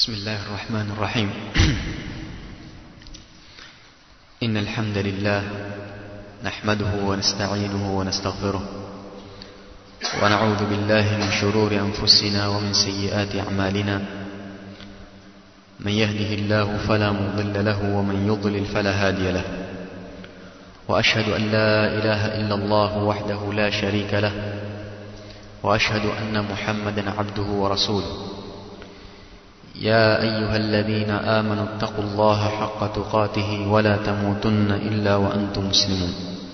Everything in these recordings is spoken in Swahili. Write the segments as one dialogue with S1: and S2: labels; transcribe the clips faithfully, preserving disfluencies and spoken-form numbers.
S1: بسم الله الرحمن الرحيم. إن الحمد لله نحمده ونستعينه ونستغفره ونعوذ بالله من شرور أنفسنا ومن سيئات أعمالنا. من يهده الله فلا مضل له ومن يضلل فلا هادي له. وأشهد أن لا إله إلا الله وحده لا شريك له وأشهد أن محمدا عبده ورسوله. يا أيها الذين آمنوا اتقوا الله حق تقاته ولا تموتن إلا وأنتم مسلمون.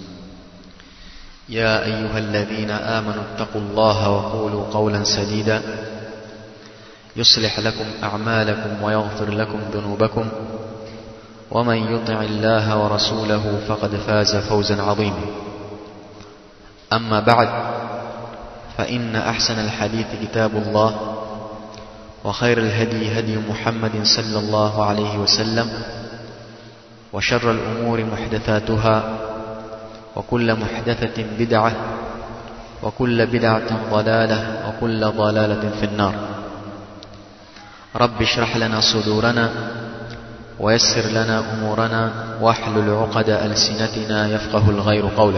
S1: يا أيها الذين آمنوا اتقوا الله وقولوا قولا سديدا يصلح لكم أعمالكم ويغفر لكم ذنوبكم ومن يطع الله ورسوله فقد فاز فوزا عظيما. أما بعد، فإن أحسن الحديث كتاب الله، وخير الهدي هدي محمد صلى الله عليه وسلم، وشر الأمور محدثاتها، وكل محدثة بدعة، وكل بدعة ضلالة، وكل ضلالة في النار. رب اشرح لنا صدورنا ويسر لنا أمورنا واحلل عقد ألسنتنا يفقه الغير قولا.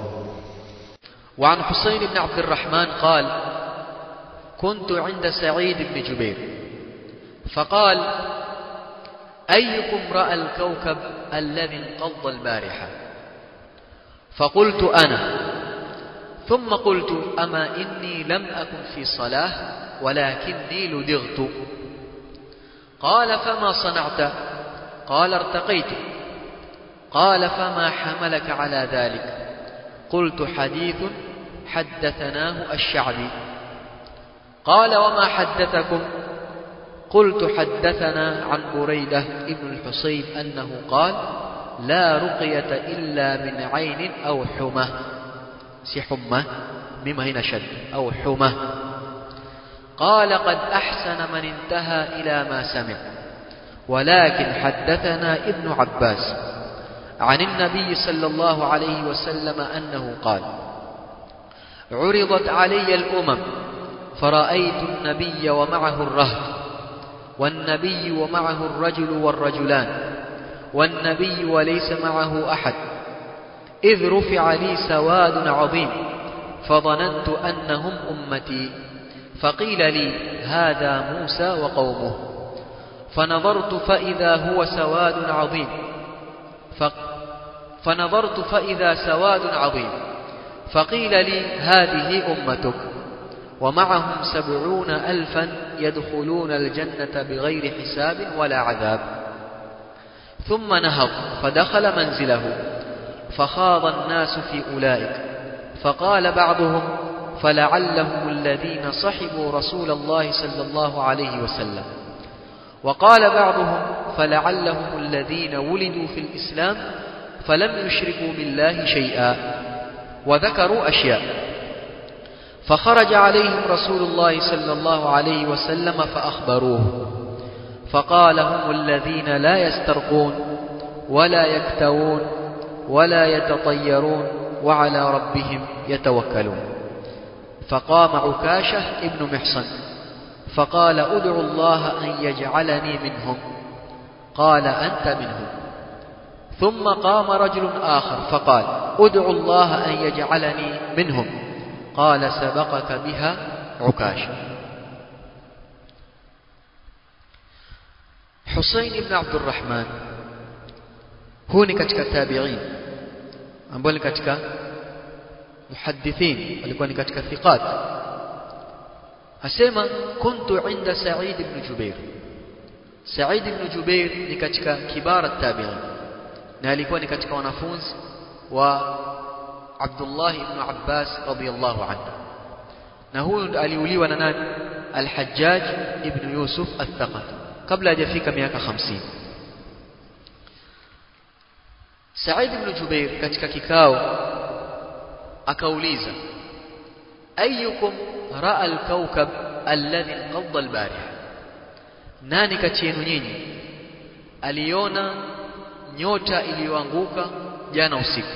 S2: وعن حسين بن عبد الرحمن قال: كنت عند سعيد بن جبير فقال: أيكم رأى الكوكب الذي انقض البارحة؟ فقلت: أنا. ثم قلت: أما إني لم أكن في صلاة ولكني لدغت. قال: فما صنعت؟ قال: ارتقيت. قال: فما حملك على ذلك؟ قلت: حديث حدثناه الشعبي. قال: وما حدثكم؟ قلت: حدثنا عن بريدة ابن الحصيب أنه قال: لا رقية إلا من عين أو حمى. سي حمى مما هنا شد أو حمى. قال: قد أحسن من انتهى إلى ما سمع. ولكن حدثنا ابن عباس عن النبي صلى الله عليه وسلم أنه قال: عرضت علي الأمم فرأيت النبي ومعه الرهط، والنبي ومعه الرجل والرجلان، والنبي وليس معه أحد، إذ رفع لي سواد عظيم فظننت أنهم أمتي، فقيل لي: هذا موسى وقومه. فنظرت فإذا هو سواد عظيم فنظرت فإذا سواد عظيم فقيل لي: هذه أمتك، ومعهم سبعون ألفا يدخلون الجنة بغير حساب ولا عذاب. ثم نهض فدخل منزله فخاض الناس في أولئك، فقال بعضهم: فلعلهم الذين صحبوا رسول الله صلى الله عليه وسلم. وقال بعضهم: فلعلهم الذين ولدوا في الإسلام فلم يشركوا بالله شيئا، وذكروا أشياء. فخرج عليهم رسول الله صلى الله عليه وسلم فأخبروه، فقال: هم الذين لا يسترقون ولا يكتوون ولا يتطيرون وعلى ربهم يتوكلون. فقام عكاشة ابن محصن فقال: أدعو الله أن يجعلني منهم. قال: أنت منهم. ثم قام رجل آخر فقال: أدعو الله أن يجعلني منهم. قال: سبقك بها عكاشة. حسين بن عبد الرحمن هو ni katika tabi'in ambao ni katika muhaddithin, alikuwa ni katika thiqat. Asema: kuntu inda Sa'id ibn Jubair. Sa'id ibn Jubair ni katika kibara tabi'in na alikuwa ni katika wanafunzi wa Abdullah ibn Abbas radiyallahu anhu, na huyu aliuliwa na nani? Al-Hajjaj ibn Yusuf al-Thaqafi kabla hajafika miaka hamsini. Sa'id ibn Jubair katika kikao akauliza: ayyukum ra'a al-kawkab alladhi inqadha al-bariha? Nani kati yenu nyinyi aliona nyota iliyoanguka jana usiku?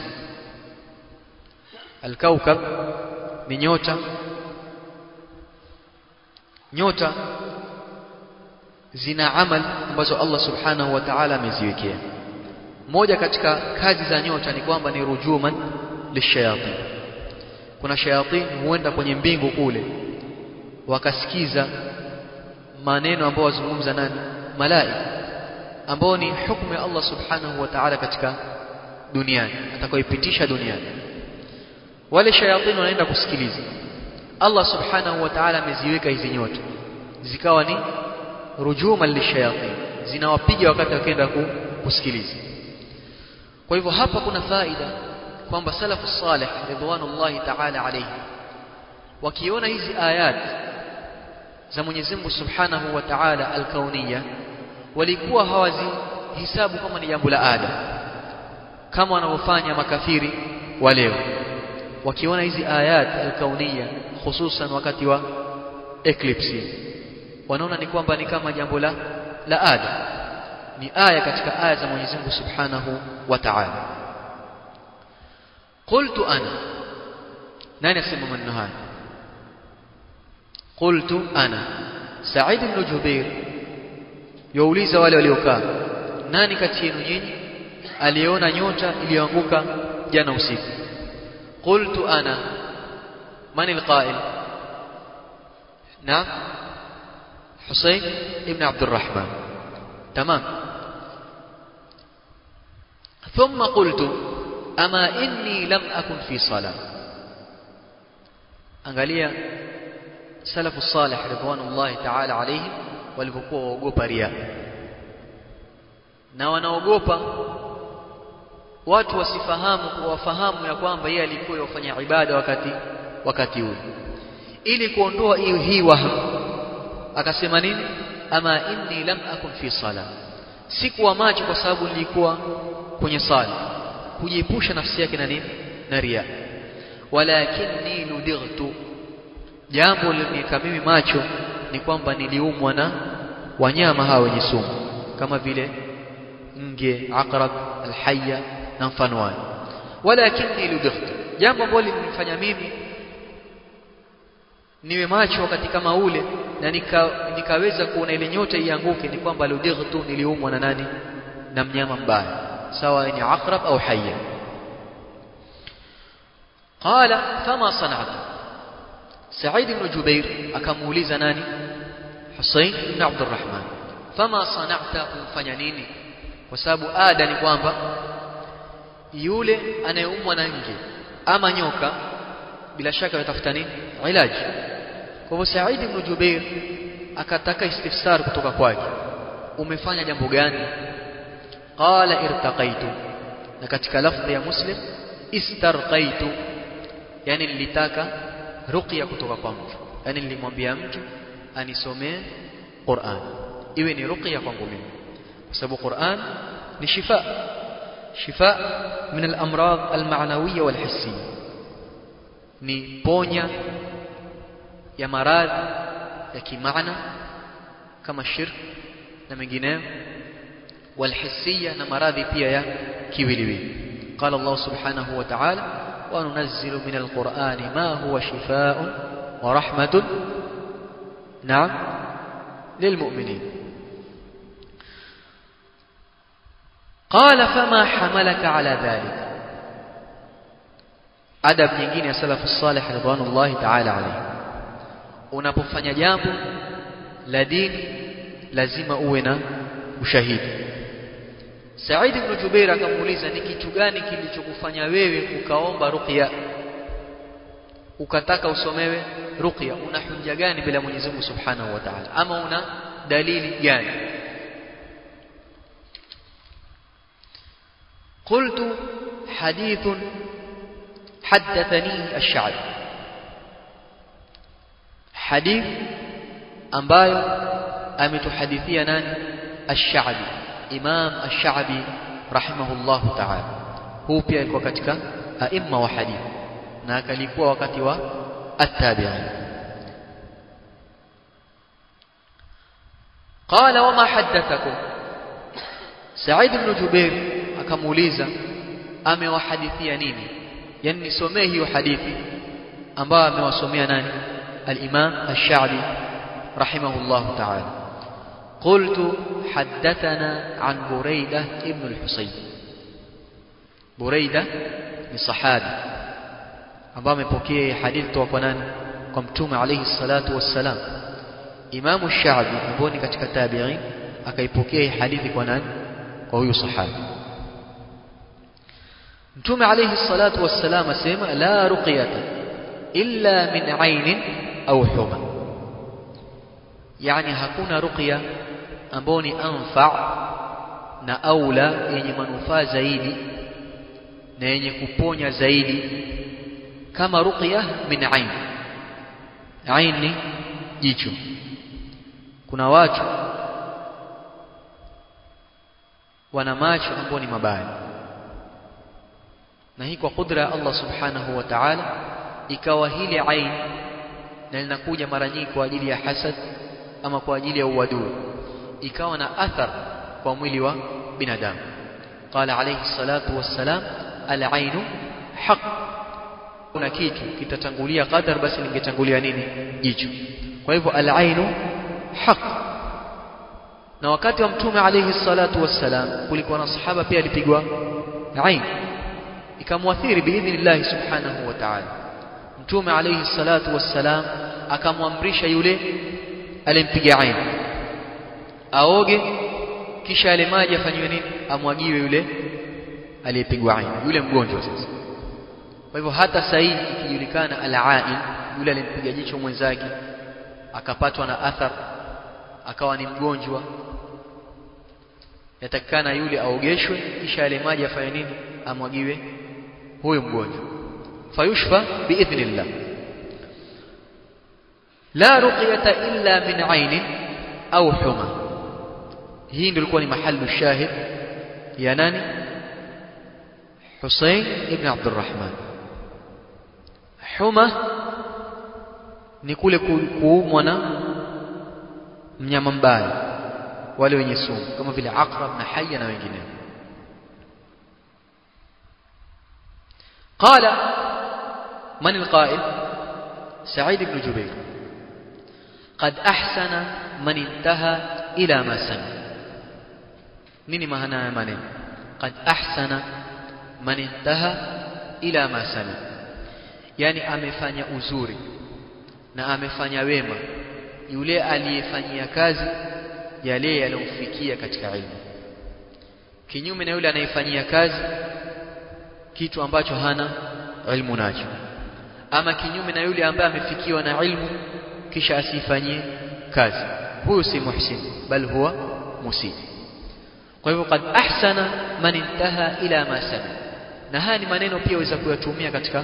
S2: Al-kawkab ni nyota. Nyota zina amal ambazo Allah subhanahu wa ta'ala ameziwekea. Moja katika kazi za nyota ni kwamba ni rujuman lishayatin. Kuna shayatin huenda kwenye mbingu kule wakasikiza maneno ambayo wazungumza nani? Malaika, ambao ni hukumu ya Allah subhanahu wa ta'ala katika duniani, atakayoipitisha duniani. Wale shayatin wanaenda kusikiliza. Allah subhanahu wa ta'ala ameziweka hizi nyota zikawa ni rujuman lishayatin, zinawapiga wakati wakienda kusikiliza. Kwa hivyo hapa kuna faida kwamba salafu salih ridwanullahi ta'ala alayhi wakiona hizi ayat za Mwenyezi Mungu subhanahu wa ta'ala al-kauniyya walikuwa hawazi hisabu kama ni jambo la ada kama wanavyofanya makafiri wa leo. Wakiona hizi ayat al-kauniyya hususan wakati wa eclipse wanaona ni kwamba ni kama jambo la la ada, ni aya katika aya za Mwenyezi Mungu subhanahu wa ta'ala. Qultu ana, nani asema maneno haya? Qultu ana, Sa'id ibn Jubair yauliza wale waliokaa, nani kati yenu nyinyi aliona nyota iliyoanguka jana usiku? Qultu ana, man alqa'il? Naam, Husayn ibn Abd al-Rahman. Tamam. Thumma qultu ama inni lam akun fi salah. Angalia salafu salih ridwanullahi ta'ala alayhim walivyokuwa waogopa riya, na wanaogopa watu wasifahamu wafahamu ya kwamba yeye alikuwa yafanya ibada wakati wakati ule, ili kuondoa hiyo hii wahamu akasema nini? Ama inni lam akun fi salah, sikuwa macho kwa sababu nilikuwa kwenye sala, kujiepusha nafsi yake na nini? Na riya. Walakinni ludightu, jambo liloniweka mimi macho ni kwamba niliumwa na wanyama hao wenye sumu kama vile nge, aqrab, alhayya na mfano wake. Walakinni ludightu, jambo ambalo lilinifanya mimi niwe macho wakati kama ule na nika, nikaweza kuona ile nyota ianguke ni kwamba ludightu, niliumwa na nani? Na mnyama mbaya, sawa ni aqrab au hayya. Qala fama sana'ta, Sa'id ibn Jubair akamuuliza nani? Husayn ibn Abd al-Rahman, fama sana'ta, umfanya nini? Kwa sababu ada ni kwamba yule anayeumwa na nge ama nyoka bila shaka yatafuta nini? Ilaji. Kwa hivyo Sa'id ibn Jubair akataka istifsar kutoka kwake, umefanya jambo gani? Qala irtaqaitu, na katika lafzi ya Muslim istarqaitu, yani nilitaka ruqya kutoka kwa mtu, yani nilimwambia mtu anisomee Qur'an iwe ni ruqya kwangu mimi, kwa sababu Qur'an ni shifa shifa min al-amrad al-ma'nawiyya wal-hissiyya, ni ponya ya maradhi ya kimaana kama shirk na mengineyo, والحسية na maradhi pia ya kiwiliwili. قال الله سبحانه وتعالى وننزل من القرآن ما هو شفاء ورحمة نعم للمؤمنين. قال فما حملك على ذلك. adab nyingine ya salafu salih ridwanullahi ta'ala alayhi, unapofanya jambo la dini lazima uwe na ushahidi. Sa'id ibn Jubair akamuuliza, ni kitu gani kilichokufanya wewe ukaomba ruqya, ukataka usomewe ruqya? Una hujja gani bila Mwenyezi Mungu Subhanahu wa Ta'ala, ama una dalili gani? Qultu hadithun haddathani ash-Sha'bi, hadith ambayo ametuhadithia nani? Ash-Sha'bi, Imam Ash-Sha'bi rahimahullahu ta'ala. Huu pia alikuwa katika aima wa hadith na akalikuwa wakati wa at-tabi'in. Qala wama haddathakum, Sa'id ibn Jubair akamuuliza amewahadithia nini, yani nisomee hiyo hadithi ambayo amewasomea nani? Al-Imam Ash-Sha'bi rahimahullahu ta'ala. قلت حدثنا عن بريدة ابن الحصيب. بريدة ni sahabi ambaye amepokea hadithi kutoka kwa nani? Kwa Mtume alayhi salatu wassalam. Imamu Sha'bi ambaye ni katika tabi'in akaipokea hadithi kwa nani? Kwa huyo sahabi. Mtume alayhi salatu wassalam asema la ruqyata illa min 'ainin au huma, yani hakuna ruqya ambayo ni anfa na aula yenye manufaa zaidi na yenye kuponya zaidi kama ruqya min 'ain. 'Ain ni jicho. Kuna watu wana macho ambayo ni mabaya, na hii kwa kudra ya Allah subhanahu wa ta'ala ikawa hili ain na linakuja mara nyingi kwa ajili ya hasad ama kwa ajili ya uadui, ikawa na athar kwa mwili wa binadamu. Qala alayhi salatu wassalam al-ainu haq, kuna kitu kitatangulia qadar, basi lingetangulia nini? Jicho. Kwa hivyo al-ainu haq. Na wakati wa Mtume alayhi salatu wassalam kulikuwa na sahaba pia alipigwa ain, ikamwathiri biidhnillah subhanahu wa ta'ala. Mtume alayhi salatu wassalam akamwamrisha yule alimpiga ain aoge, kisha yale maji afanywe nini? Amwagiwe yule aliyepigwa ain, yule mgonjwa. Sasa kwa hivyo hata sahihi ikijulikana al-ain, yule alimpiga jicho mwenzake akapatwa na athar akawa ni mgonjwa, yatakana yule aogeshwe, kisha yale maji afanye nini? Amwagiwe huyo mgonjwa, fayushfa biidhnillah. La ruqyata illa min 'ain au huma. Hii ndio ilikuwa ni mahallu shahid ya nani? Husayn ibn Abdurrahman. Huma ni kule kuumwa na mnyama mbaya, wale wenye sumu kama vile aqrab na hayya na wengineo. Qala man alqa'il? Sa'id ibn Jubayr. Qad ahsana man intaha ila ma sami. Nini maana ya maneno qad ahsana man intaha ila ma sami? Yani amefanya uzuri na amefanya wema yule aliyefanyia kazi yale yaliyomfikia katika ilmu, kinyume na yule anayefanyia kazi kitu ambacho hana ilmu nacho, ama kinyume na yule ambaye amefikiwa na ilmu kisha asifanyie kazi. Huyo si muhsin bal huwa musii. Kwa hivyo qad ahsana man intaha ila ma sami. Na haya ni maneno pia waweza kuyatumia katika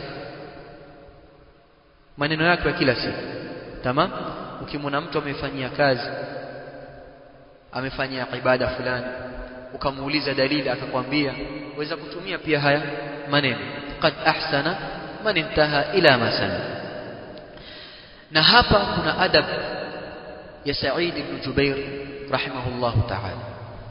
S2: maneno yako ya kila siku. Tamam? Ukimwona mtu amefanyia kazi, amefanyia ibada fulani, ukamuuliza dalili akakwambia, waweza kutumia pia haya maneno qad ahsana man intaha ila ma sami. Na hapa kuna adab ya Sa'id ibn Jubair rahimahullahu ta'ala.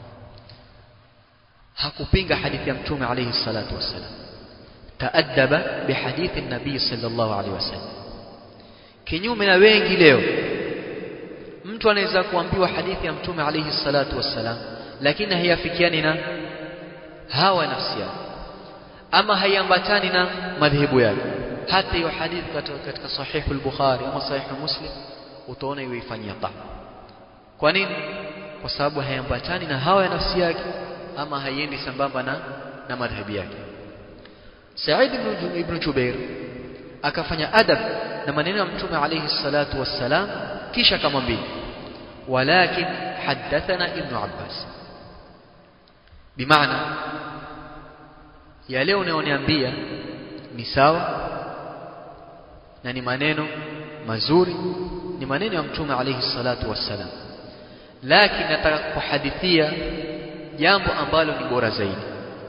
S2: Hakupinga hadithi ya Mtume alayhi salatu wassalam, taadaba bihadithi an-nabii sallallahu alayhi wasallam. Kinyume na wengi leo, mtu anaweza kuambiwa hadithi ya Mtume alayhi salatu wassalam lakini haiafikiani na hawa nafsi yake ama haiambatani na madhehebu yake. Hata hiyo hadithi katika sahihu al-Bukhari ama sahihu Muslim utaona yuifanyia taa. Kwa nini? Kwa sababu haiambatani na hawa ya nafsi yake ama haiendi sambamba na na madhehebu yake. Sa'id ibn Jubair akafanya adab na maneno ya Mtume alayhi salatu wassalam, kisha akamwambia walakin hadathana Ibn Abbas. Bimaana ya leo unaoniambia ni sawa na ni maneno mazuri, ni maneno ya Mtume alayhi salatu wassalam, lakini nataka kuhadithia jambo ambalo ni bora zaidi.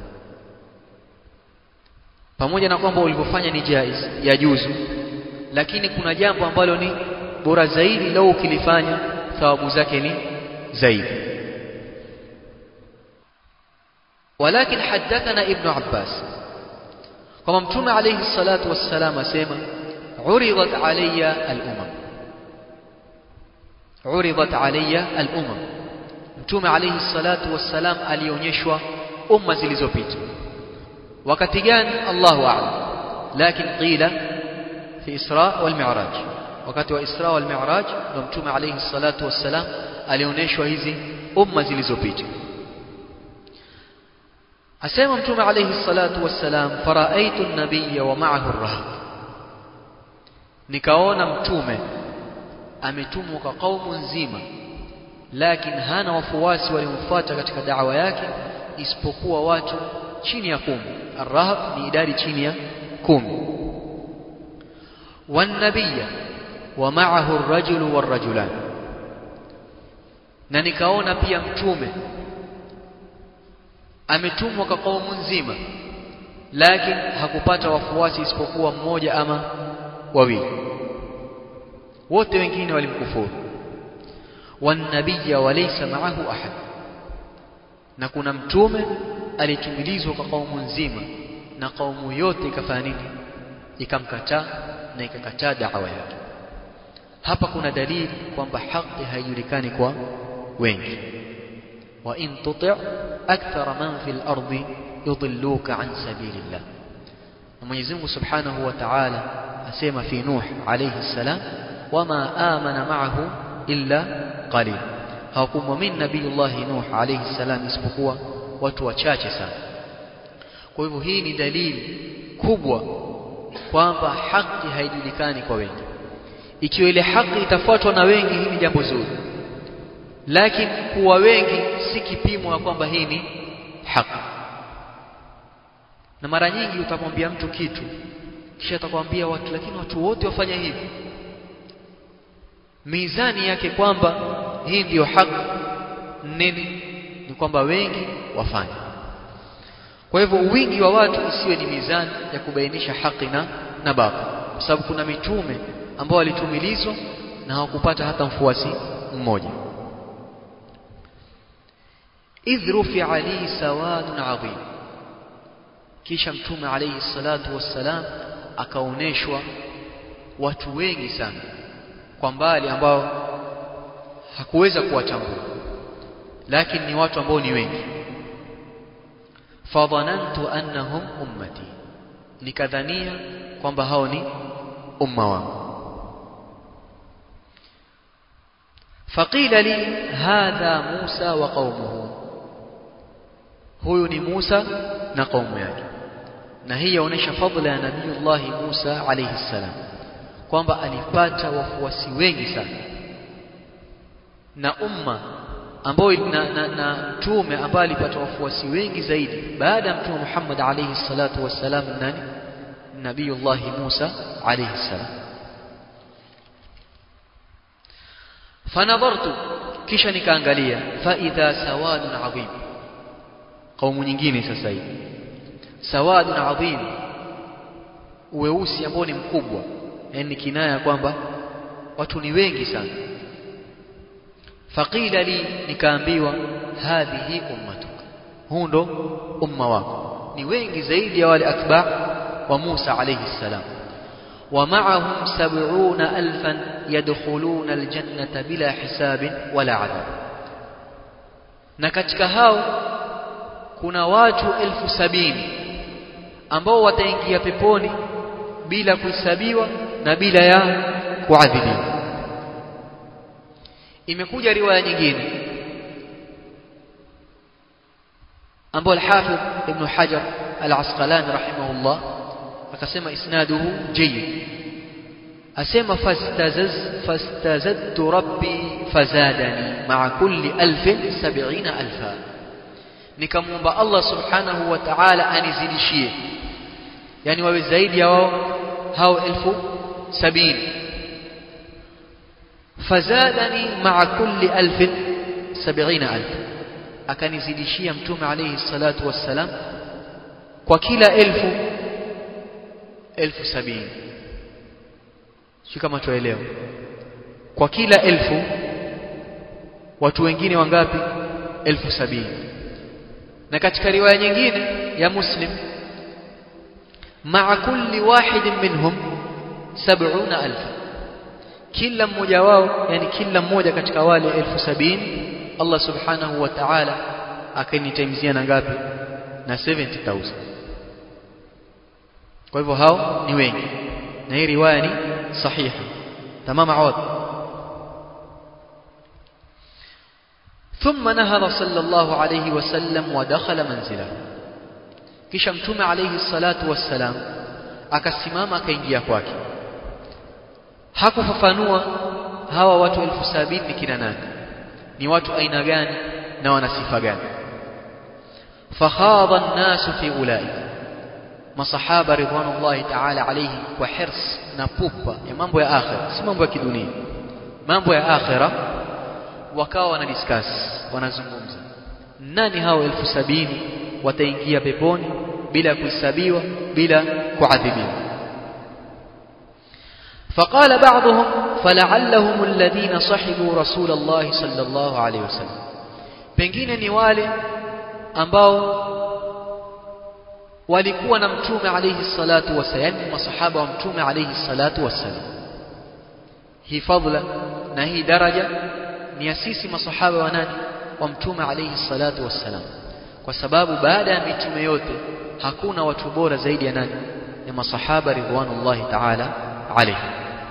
S2: Pamoja na kwamba ulivyofanya ni jaiz, ya juzu, lakini kuna jambo ambalo ni bora zaidi, lau ukilifanya thawabu zake ni zaidi. Walakin hadathana Ibn Abbas, kama Mtume alayhi salatu wassalam asema uridat alayya al-umam, uridat alayya al-umam, mtume alayhi salatu wassalam alionyeshwa umma zilizopita. Wakati gani? Allahu a'lam, lakini qila fi Isra wal Mi'raj. Wakati wa Isra wal Mi'raj ndio mtume alayhi salatu wassalam alionyeshwa hizi umma zilizopita. Asema mtume alayhi salatu wassalam, faraitu an-nabiyya wa ma'ahu ar-rahb, nikaona mtume ametumwa kwa kaumu nzima, lakini hana wafuasi waliomfuata katika da'wa yake isipokuwa watu chini ya kumi. Ar-rahb ni idadi chini ya kumi. Wan-nabiyya wa ma'ahu ar-rajulu war-rajulan, na nikaona pia mtume ametumwa kwa kaumu nzima, lakini hakupata wafuasi isipokuwa mmoja ama wawili, wote wengine walimkufuru. Wan-nabiyya wa laysa ma'ahu ahad, na kuna mtume alitumilizwa kwa kaumu nzima na kaumu yote ikafanya nini? Ikamkataa na ikakataa da'wa yake. Hapa kuna dalili kwamba haki haijulikani kwa wengi. Wa in tuti' akthara man fil ardi yudilluka an sabilillah. Mwenyezi Mungu Subhanahu wa Ta'ala asema fi Nuh alayhi salam, wama amana ma'ahu illa qalil, hawakumwamini Nabiyullah Nuh alayhi salam isipokuwa watu wachache sana. Kwa hivyo hii ni dalili kubwa kwamba haki haijulikani kwa wengi. Ikiwa ile haki itafuatwa na wengi, hii ni jambo zuri, lakini kuwa wengi si kipimo ya kwamba hii ni haki. Na mara nyingi utamwambia mtu kitu kisha atakwambia watu, lakini watu wote wafanya hivi. Mizani yake kwamba hii ndiyo haki nini? Ni kwamba wengi wafanya. Kwa hivyo wingi wa watu isiwe ni mizani ya kubainisha haki na na batil, kwa sababu kuna mitume ambao walitumilizwa na hawakupata hata mfuasi mmoja. Idh rufi'a li sawadun 'adhim, kisha mtume alayhi salatu wassalam akaoneshwa watu wengi sana kwa mbali ambao hakuweza kuwatambua, lakini ni watu ambao ni wengi. Fadhanantu annahum ummati, nikadhania kwamba hao ni umma wangu. Faqila li hadha Musa wa qaumuhu, huyu ni Musa na kaumu yake. Na hii yaonesha fadhila ya Nabiyullah Musa alayhi salam, kwamba alipata wafuasi wengi sana, na umma ambao na, na, na mtume ambaye alipata wafuasi wengi zaidi baada ya mtume Muhammad alayhi salatu wassalam nani? Nabiyullah Musa alayhi salam. Fanadhartu, kisha nikaangalia, fa idha sawadun 'adhim, kaumu nyingine sasa hivi. Sawadun 'adhim, weusi ambao ni mkubwa, yani kinaya kwamba watu ni wengi sana. Faqila li, nikaambiwa, hadhihi ummatuk, huu ndo umma wako, ni wengi zaidi ya wale atba' wa Musa alayhi salam. Wa ma'ahum sab'una alfan yadkhuluna aljannata bila hisabin wala adhab, na katika hao kuna watu elfu sabini ambao wataingia peponi bila kuhesabiwa na bila ya kuadhibiwa. Imekuja riwaya nyingine ambayo al-Hafidh Ibn Hajar al-Asqalani rahimahullah akasema isnaduhu jayyid, asema fastazaz fastazadtu rabbi fazadani ma'a kulli alfin sab'ina alfa, nikamwomba Allah subhanahu wa ta'ala anizidishie, yani wawe zaidi ya wao hao elfu sabini. Fazadani ma'a kulli alfin sab'ina alfa, akanizidishia mtume alayhi salatu wassalam kwa kila elfu elfu sabini. Si kama tuelewa, kwa kila elfu watu wengine wangapi? Elfu sabini. Na katika riwaya nyingine ya Muslim, ma'a kulli wahidin minhum sab'una alfa, kila mmoja wao, yani kila mmoja katika wale elfu sabini Allah subhanahu wa ta'ala akanitimizia na ngapi? Na seventy thousand. Kwa hivyo hao ni wengi, na hii riwaya ni sahiha tamama awad. ثم نهض صلى الله عليه وسلم ودخل منزله. kisha mtume alayhi salatu wassalam akasimama akaingia kwake. Hakufafanua hawa watu elfu sabini ni kina nani, ni watu aina gani na wana sifa gani. fakhadha an-nas fi ulaika, masahaba ridwanullahi ta'ala alayhi kwa hirs na pupa ya mambo ya akhira, si mambo ya kidunia, mambo ya akhira. Wakawa wana discuss, wanazungumza nani hao elfu sabini wataingia peponi bila kuhesabiwa, bila kuadhibiwa. فقال بعضهم فلعلهم الذين صحبوا رسول الله صلى الله عليه وسلم, pengine ni wale ambao walikuwa na mtume alayhi salatu wasallam, masahaba wa mtume alayhi salatu wasallam. Hii fadhila na hii daraja ni asisi masahaba wa nani? Wa mtume alayhi salatu wasallam, kwa sababu baada ya mitume yote hakuna watu bora zaidi ya nani? Ya masahaba ridwanullahi ta'ala alayhi.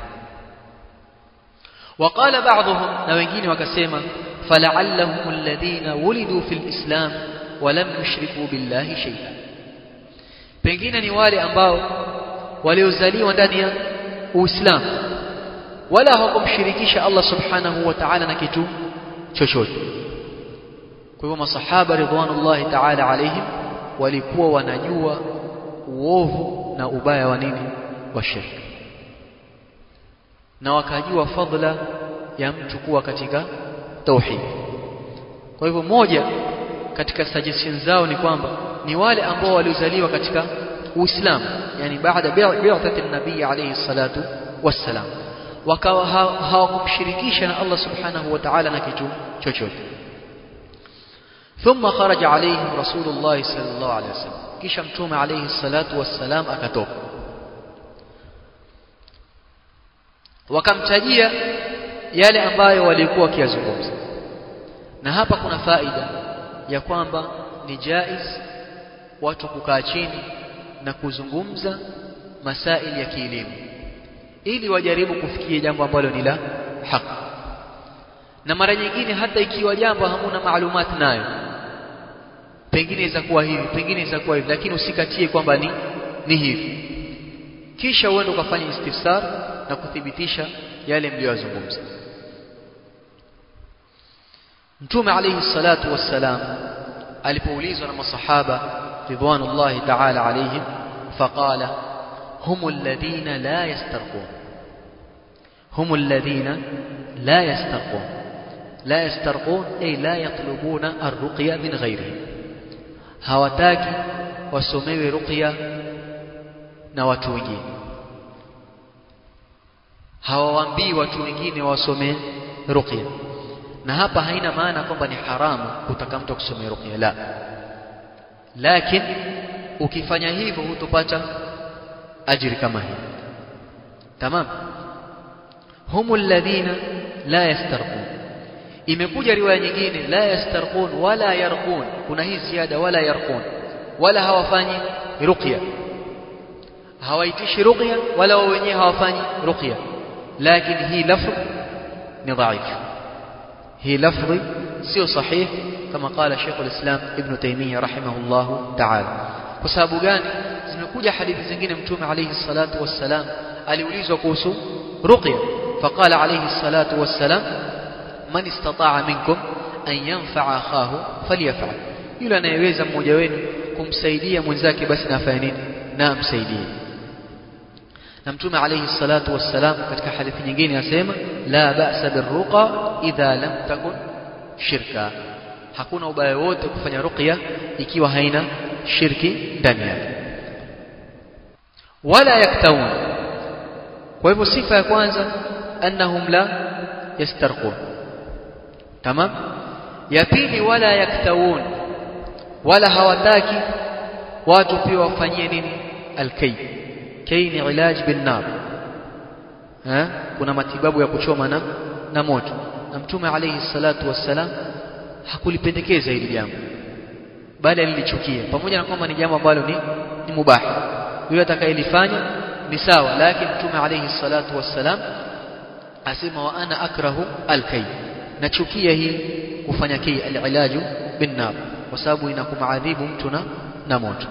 S2: وقال بعضهم, na wengine wakasema فلعلهم الذين ولدوا في الإسلام ولم يشركوا بالله شيئا, pengine ni wale ambao waliozaliwa ndani ya Uislamu wala hawakumshirikisha Allah subhanahu wa ta'ala na kitu chochote. Kwa hivyo masahaba ridwanullahi ta'ala alayhim walikuwa wanajua uovu na ubaya wa nini? Wa shirki, na wakajua fadhila ya mtu kuwa katika tauhid. Kwa hivyo moja katika suggestions zao ni kwamba ni wale ambao waliozaliwa katika Uislamu, yani baada bi'athati an-nabii alayhi salatu wassalam, wakawa hawakumshirikisha na Allah subhanahu wa ta'ala na kitu chochote. Thumma kharaja alayhim rasulullah sallallahu alayhi wasallam, kisha mtume alayhi salatu wassalam akatoka, wakamtajia yale ambayo walikuwa wakiyazungumza. Na hapa kuna faida ya kwamba ni jaiz watu kukaa chini na kuzungumza masaili ya kielimu ili wajaribu kufikia jambo ambalo ni la haki. Na mara nyingine hata ikiwa jambo hamuna maalumat nayo, pengine itakuwa hivi, pengine itakuwa hivi, lakini usikatie kwamba ni ni hivi, kisha uende ukafanya istifsar na kuthibitisha yale mliyozungumza. Mtume alayhi salatu wassalam alipoulizwa na masahaba ridwanullahi ta'ala alayhim, faqala humul ladhina la yastarqun, humul ladhina la yastarqun. La yastarqun ay la yatlubuna ar-ruqya min ghayrihim, hawataki wasomewe ruqya na watu wengine, hawawaambii watu wengine wasome ruqya. Na hapa haina maana kwamba ni haramu kutaka mtu kusomea ruqya, la, lakini ukifanya hivyo hutopata ajiri kama hii. Tamam. Humul ladhina la yastarqun. Imekuja riwaya nyingine la yastarqun wala yarqun, kuna hii ziada wala yarqun, wala hawafanyi ruqya, hawaitishi ruqya wala wao wenyewe hawafanyi ruqya, lakini hii lafdh ni dhaif, hii lafdhi sio sahih kama qala Sheikh al-Islam Ibn Taymiyyah rahimahullahu ta'ala. Kwa sababu gani? Zimekuja hadithi zingine mtume alayhi salatu wassalam aliulizwa kuhusu ruqya, faqala alayhi salatu wassalam man istata'a minkum an yanfa'a akhahu falyaf'al, yule anayeweza mmoja wenu kumsaidia mwenzake basi na afanye nini? Na amsaidie. Na mtume alayhi salatu wassalam katika hadithi nyingine asema la ba'sa birruqa idha lam takun shirka, hakuna ubaya wote kufanya ruqya ikiwa haina shirki ndani yake. Wala yaktawun, kwa hivyo sifa ya kwanza annahum la yastarqun. Tamam. Ya pili wala yaktawun, wala hawataki watu pia wafanyie nini? Alkay. Kay ni ilaj bin nar, ha, kuna matibabu ya kuchoma na na moto. Na mtume alayhi salatu wassalam hakulipendekeza hili jambo, bali alilichukia, pamoja na kwamba ni jambo ambalo ni, ni mubahi. Yule atakayelifanya ni sawa, lakini Mtume alayhi salatu wassalam asema wa ana akrahu alkay, nachukia hii kufanya kii alilaju bin nar, kwa sababu inakumaadhibu mtu na na moto.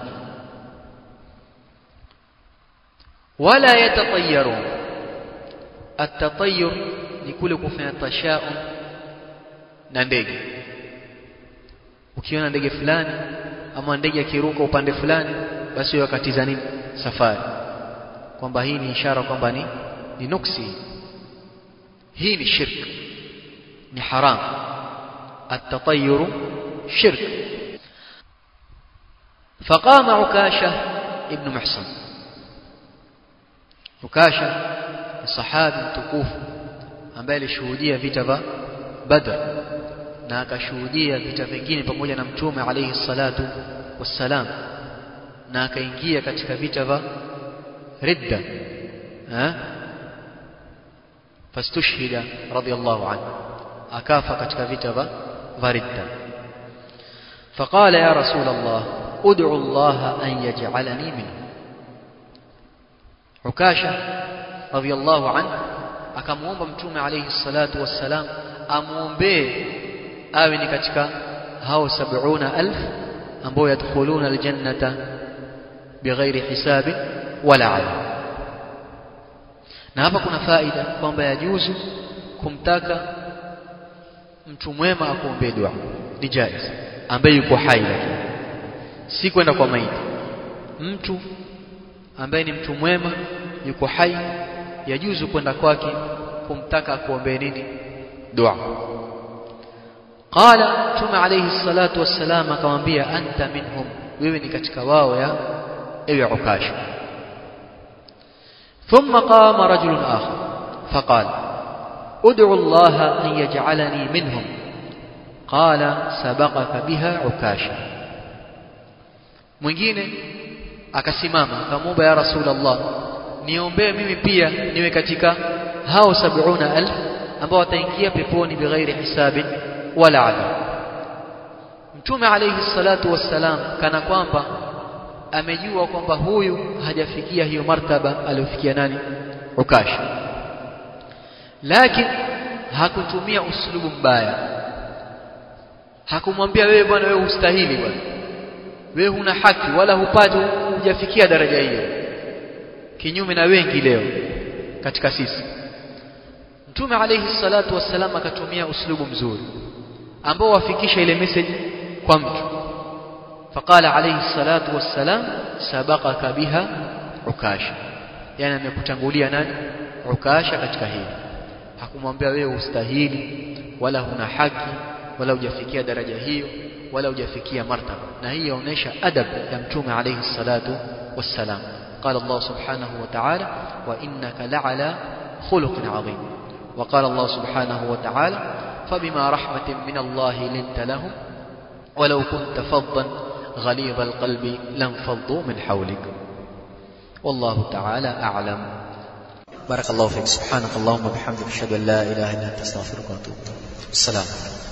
S2: Wala yatatayyaru, at-tatayyur ni kule kufanya tashaum na ndege. Ukiona ndege fulani ama ndege akiruka upande fulani, basi wewe wakatiza nini safari, kwamba hii ni ishara kwamba ni ni nuksi, hii ni shirk, ni haram. At-tatayyur shirk. فقام عكاشة ابن محصن. عكاشة الصحابي mtukufu ambaye alishuhudia vita vya Badr na akashuhudia vita vingine pamoja na Mtume alayhi salatu wassalam, na akaingia katika vita vya ridda, eh fastushhida radiyallahu anhu, akafa katika vita vya ridda. فقال يا رسول الله ادعو الله أن يجعلني منه. عكاشة رضي الله عنه akamuomba Mtume alayhi salatu wassalam amuombe awe ni katika hao sabini elfu ambao yadkhuluna aljannata bighairi hisabi wala adab. Na hapa kuna faida kwamba yajuzu kumtaka mtu mwema akuombee dua, ni jaiz, ambaye yuko hai, lakini si kwenda kwa maiti. Mtu ambaye ni mtu mwema yuko hai, yajuzu kwenda kwake kumtaka akuombee nini dua. Qala Mtume alayhi salatu wassalam akamwambia anta minhum, wewe ni katika wao ya ewe Ukasha. Thumma qama rajulun akhar faqala ud'u Allah an yaj'alani minhum. Qala sabaqaka biha Ukasha. Mwingine akasimama akamwomba ya Rasulullah, niombee mimi pia niwe katika hao sabini elfu ambao wataingia peponi bighairi hisabi wala adab. Mtume alayhi salatu wassalam kana kwamba amejua kwamba huyu hajafikia hiyo martaba aliyofikia nani Ukasha, lakini hakutumia uslubu mbaya. Hakumwambia wewe bwana, wewe hustahili bwana, wewe huna haki wala hupati, hujafikia daraja hiyo, kinyume na wengi leo katika sisi. Mtume alayhi salatu wassalam akatumia uslubu mzuri ambao wafikisha ile message kwa mtu. Faqala alayhi salatu wassalam sabaqaka biha Ukasha, yani amekutangulia nani Ukasha katika hili. Hakumwambia wewe ustahili wala huna haki wala hujafikia daraja hiyo wala hujafikia martaba. Na hii inaonyesha adab ya Mtume alayhi salatu wassalam. قال الله سبحانه وتعالى وإنك لعلى خلق عظيم. وقال الله سبحانه وتعالى فبما رحمة من الله لنت لهم ولو كنت فظا غليظ القلب لانفضوا من حولك. والله تعالى أعلم. بارك الله فيك. سبحانك اللهم وبحمدك أشهد أن لا إله إلا أنت أستغفرك وأتوب إليك. السلام.